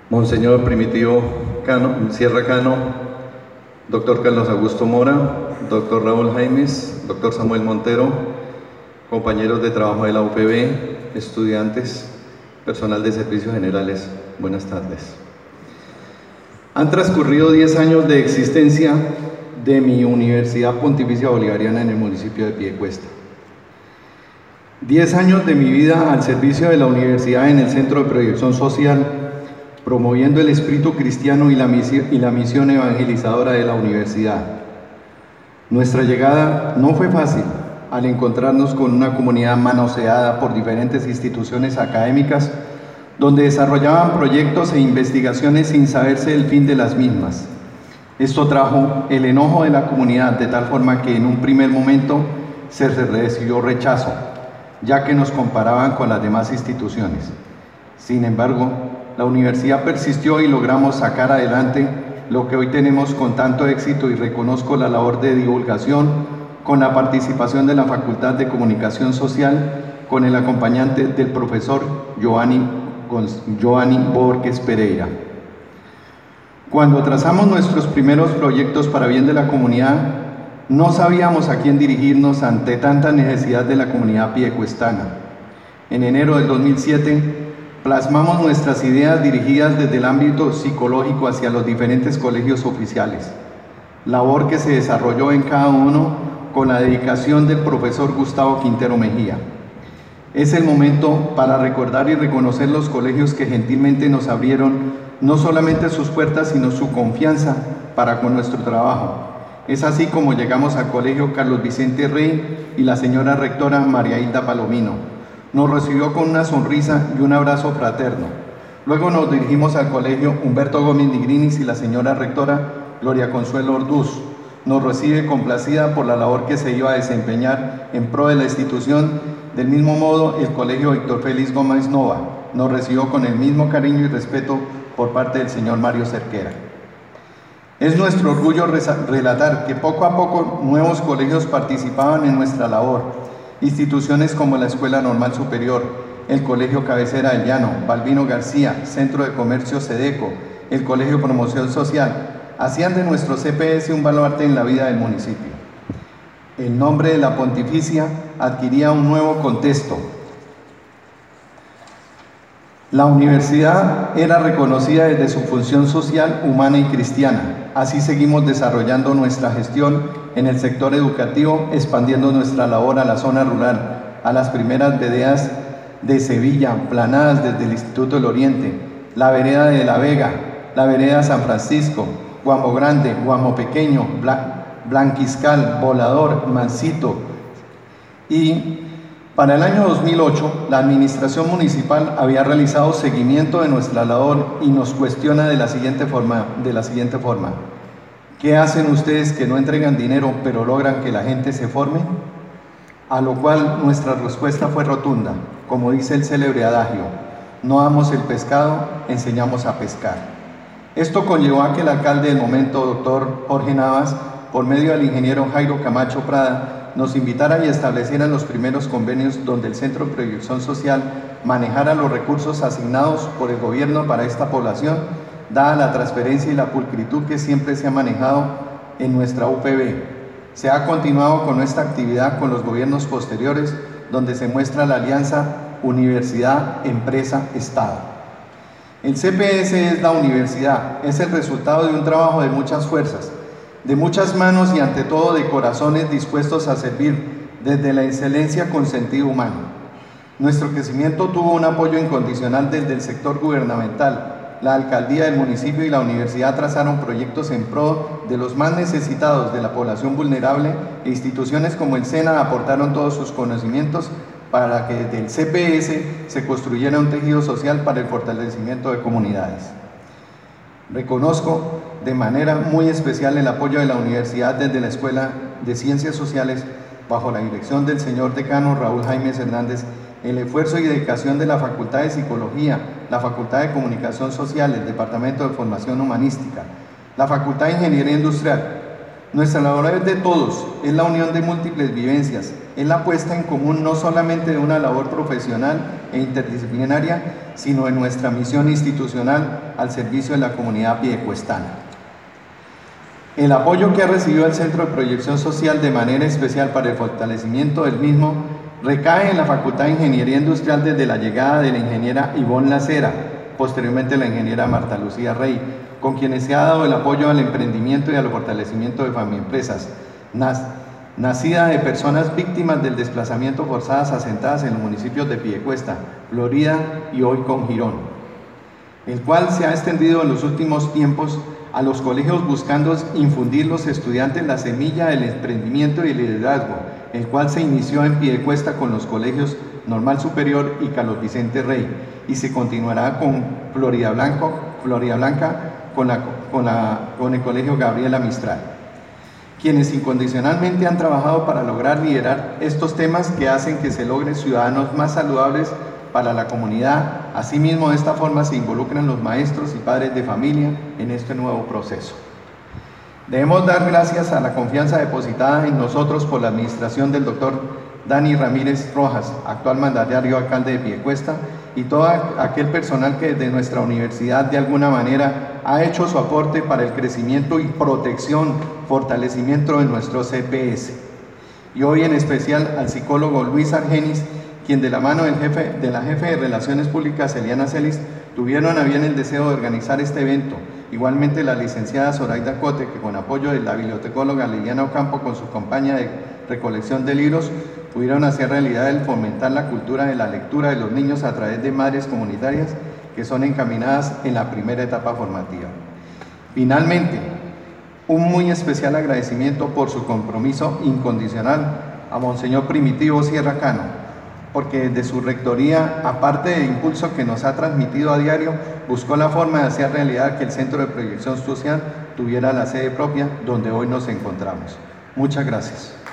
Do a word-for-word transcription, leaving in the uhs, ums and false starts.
Monseñor Primitivo Cano, Sierra Cano, doctor Carlos Augusto Mora, doctor Raúl Jaimes, doctor Samuel Montero, compañeros de trabajo de la U P B, estudiantes, personal de servicios generales, buenas tardes. Han transcurrido diez años de existencia de mi Universidad Pontificia Bolivariana en el municipio de Piedecuesta. diez años de mi vida al servicio de la universidad en el Centro de Proyección Social, promoviendo el espíritu cristiano y la misión, y la misión evangelizadora de la universidad. Nuestra llegada no fue fácil al encontrarnos con una comunidad manoseada por diferentes instituciones académicas donde desarrollaban proyectos e investigaciones sin saberse el fin de las mismas. Esto trajo el enojo de la comunidad de tal forma que en un primer momento se recibió rechazo, ya que nos comparaban con las demás instituciones. Sin embargo, la universidad persistió y logramos sacar adelante lo que hoy tenemos con tanto éxito, y reconozco la labor de divulgación con la participación de la Facultad de Comunicación Social con el acompañante del profesor Giovanni, Giovanni Borges Pereira. Cuando trazamos nuestros primeros proyectos para bien de la comunidad, no sabíamos a quién dirigirnos ante tanta necesidad de la comunidad piedecuestana. En enero del dos mil siete, plasmamos nuestras ideas dirigidas desde el ámbito psicológico hacia los diferentes colegios oficiales, labor que se desarrolló en cada uno con la dedicación del profesor Gustavo Quintero Mejía. Es el momento para recordar y reconocer los colegios que gentilmente nos abrieron no solamente sus puertas, sino su confianza para con nuestro trabajo. Es así como llegamos al Colegio Carlos Vicente Rey y la señora rectora María Hilda Palomino. Nos recibió con una sonrisa y un abrazo fraterno. Luego nos dirigimos al Colegio Humberto Gómez Nigrinis y la señora rectora Gloria Consuelo Orduz. Nos recibe complacida por la labor que se iba a desempeñar en pro de la institución. Del mismo modo, el Colegio Víctor Félix Gómez Nova nos recibió con el mismo cariño y respeto por parte del señor Mario Cerquera. Es nuestro orgullo relatar que poco a poco nuevos colegios participaban en nuestra labor. Instituciones como la Escuela Normal Superior, el Colegio Cabecera del Llano, Balbino García, Centro de Comercio Sedeco, el Colegio Promoción Social, hacían de nuestro C P S un baluarte en la vida del municipio. El nombre de la Pontificia adquiría un nuevo contexto. La universidad era reconocida desde su función social, humana y cristiana. Así seguimos desarrollando nuestra gestión en el sector educativo, expandiendo nuestra labor a la zona rural, a las primeras veredas de Sevilla, planadas desde el Instituto del Oriente, la vereda de La Vega, la vereda San Francisco, Guamo Grande, Guamo Pequeño, Blanquiscal, Volador, Mancito. Y para el año dos mil ocho, la administración municipal había realizado seguimiento de nuestra labor y nos cuestiona de la siguiente forma, de la siguiente forma. ¿Qué hacen ustedes que no entregan dinero pero logran que la gente se forme? A lo cual nuestra respuesta fue rotunda, como dice el célebre adagio: no damos el pescado, enseñamos a pescar. Esto conllevó a que el alcalde del momento, doctor Jorge Navas, por medio del ingeniero Jairo Camacho Prada, nos invitara y estableciera los primeros convenios donde el Centro de Proyección Social manejara los recursos asignados por el gobierno para esta población, dada la transparencia y la pulcritud que siempre se ha manejado en nuestra U P B. Se ha continuado con esta actividad con los gobiernos posteriores, donde se muestra la alianza universidad, empresa, Estado. El C P S es la universidad, es el resultado de un trabajo de muchas fuerzas, de muchas manos y ante todo de corazones dispuestos a servir desde la excelencia con sentido humano. Nuestro crecimiento tuvo un apoyo incondicional desde el sector gubernamental. La alcaldía del municipio y la universidad trazaron proyectos en pro de los más necesitados de la población vulnerable, e instituciones como el SENA aportaron todos sus conocimientos para que desde el C P S se construyera un tejido social para el fortalecimiento de comunidades. Reconozco de manera muy especial el apoyo de la universidad desde la Escuela de Ciencias Sociales, bajo la dirección del señor decano Raúl Jaimes Hernández, el esfuerzo y dedicación de la Facultad de Psicología, la Facultad de Comunicación Social, el Departamento de Formación Humanística, la Facultad de Ingeniería Industrial, Nuestra labor es de todos, es la unión de múltiples vivencias, es la puesta en común no solamente de una labor profesional e interdisciplinaria, sino de nuestra misión institucional al servicio de la comunidad piedecuestana. El apoyo que ha recibido el Centro de Proyección Social de manera especial para el fortalecimiento del mismo recae en la Facultad de Ingeniería Industrial desde la llegada de la ingeniera Ivonne Lacera, posteriormente la ingeniera Marta Lucía Rey, con quienes se ha dado el apoyo al emprendimiento y al fortalecimiento de familias nacida de personas víctimas del desplazamiento forzadas asentadas en los municipios de Piedecuesta, Florida y hoy con Girón, el cual se ha extendido en los últimos tiempos a los colegios buscando infundir los estudiantes la semilla del emprendimiento y el liderazgo, el cual se inició en Piedecuesta con los colegios Normal Superior y Carlos Vicente Rey, y se continuará con Florida, Blanco, Florida Blanca con, la, con, la, con el Colegio Gabriela Mistral, quienes incondicionalmente han trabajado para lograr liderar estos temas que hacen que se logren ciudadanos más saludables para la comunidad. Asimismo, de esta forma se involucran los maestros y padres de familia en este nuevo proceso. Debemos dar gracias a la confianza depositada en nosotros por la administración del doctor Dani Ramírez Rojas, actual mandatario alcalde de Piedecuesta, y todo aquel personal que desde nuestra universidad de alguna manera ha hecho su aporte para el crecimiento y protección, fortalecimiento de nuestro C P S. Y hoy en especial al psicólogo Luis Argenis, quien de la mano del jefe, de la jefe de Relaciones Públicas, Eliana Celis, tuvieron a bien el deseo de organizar este evento. Igualmente la licenciada Zoraida Cote, que con apoyo de la bibliotecóloga Liliana Ocampo con su campaña de recolección de libros, pudieron hacer realidad el fomentar la cultura de la lectura de los niños a través de madres comunitarias que son encaminadas en la primera etapa formativa. Finalmente, un muy especial agradecimiento por su compromiso incondicional a Monseñor Primitivo Sierra Cano, porque desde su rectoría, aparte del impulso que nos ha transmitido a diario, buscó la forma de hacer realidad que el Centro de Proyección Social tuviera la sede propia donde hoy nos encontramos. Muchas gracias.